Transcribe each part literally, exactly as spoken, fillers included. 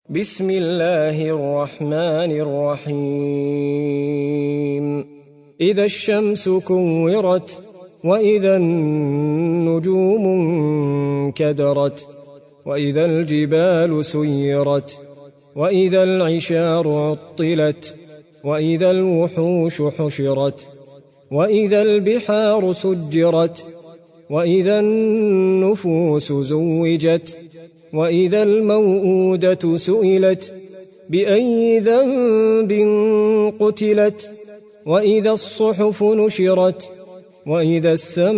بسم الله الرحمن الرحيم إذا الشمس كورت وإذا النجوم انكدرت وإذا الجبال سيرت وإذا العشار عطلت وإذا الوحوش حشرت وإذا البحار سجرت وإذا النفوس زوجت وإذا الموءودة سئلت بأي ذنب قتلت وإذا الصحف نشرت وإذا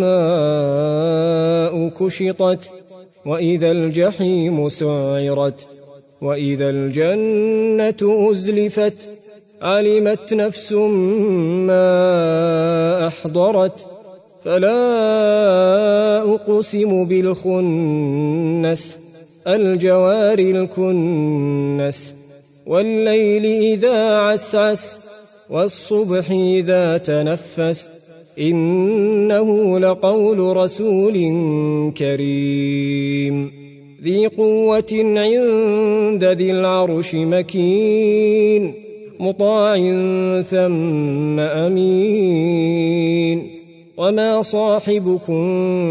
السماء كشطت وإذا الجحيم سعرت وإذا الجنة أزلفت علمت نفس ما أحضرت فلا أقسم بالخنس الجوار الكنس والليل إذا عسعس والصبح إذا تنفس إنه لقول رسول كريم ذي قوة عند ذي العرش مكين مطاع ثم أمين وما صاحبكم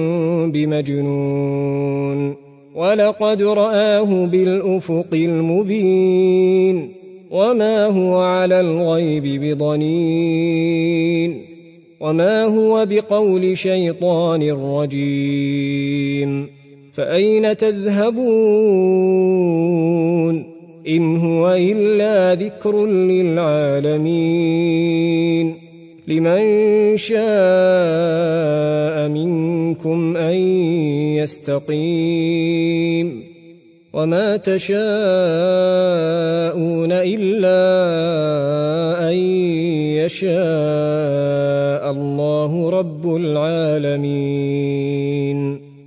بمجنون ولقد رآه بالأفق المبين وما هو على الغيب بضنين وما هو بقول شيطان رجيم فأين تذهبون إن هو إلا ذكر للعالمين لمن شاء منكم أن يستقيم وما تشاءون إلا أن يشاء الله رب العالمين.